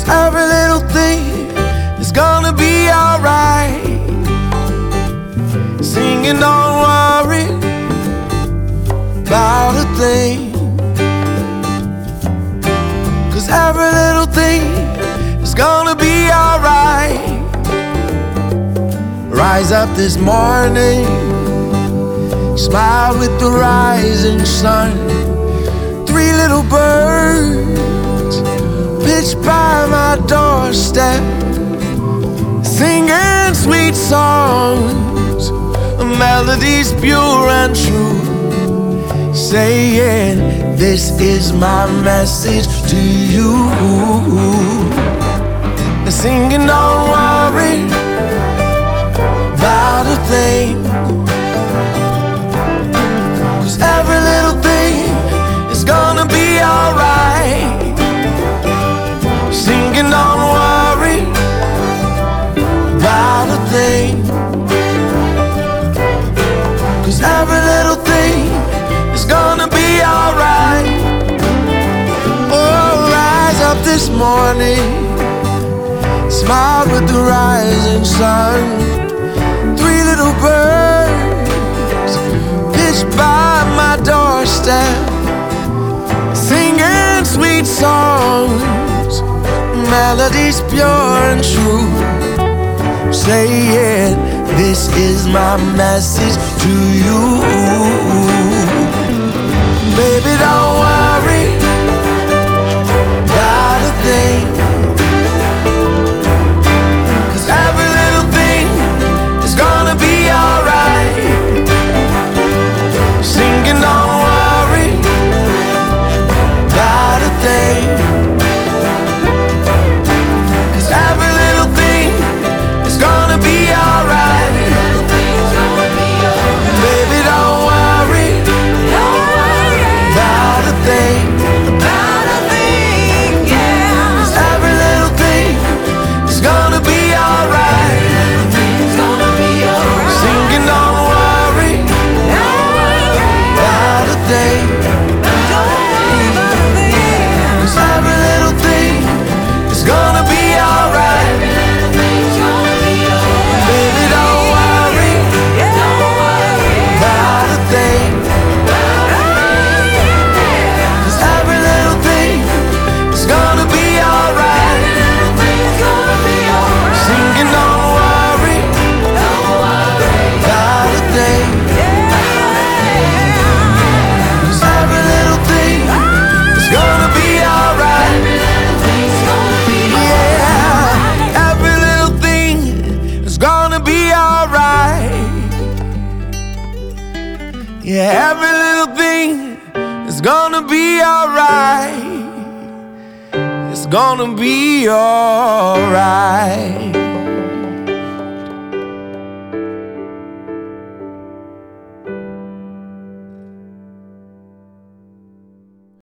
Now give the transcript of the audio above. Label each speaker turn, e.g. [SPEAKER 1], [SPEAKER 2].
[SPEAKER 1] every little thing is gonna be alright. Singing, don't worry about a thing, 'cause every little thing is gonna be alright. Rise up this morning, smile with the rising sun. 3 little birds pitched by my doorstep, singing sweet songs, melodies pure and true, saying, this is my message to you. Singing, don't worry about a thing, 'cause every little thing is gonna be alright. Singing, don't worry about a thing, 'cause every little thing is gonna be alright. Oh, rise up this morning, smile with the rising sun. 3 little birds pitched by my doorstep, singing sweet songs, melodies pure and true, saying, this is my message to you. Baby, don't worry about a thing, 'cause every little thing is gonna be alright. Singing, don't worry about a thing, 'cause every little thing is gonna be alright. Baby, don't worry about a thing, yeah. 'Cause every little thing is gonna be alright. Singing, don't worry about a thing, 'cause every little thing is gonna be alright. Baby, don't worry about a thing, 'cause every little thing is gonna be alright. Singing, don't worry about a thing, 'cause every little thing is gonna be alright. Yeah, every little thing is gonna be alright. Yeah, every little thing is gonna be alright. It's gonna be alright.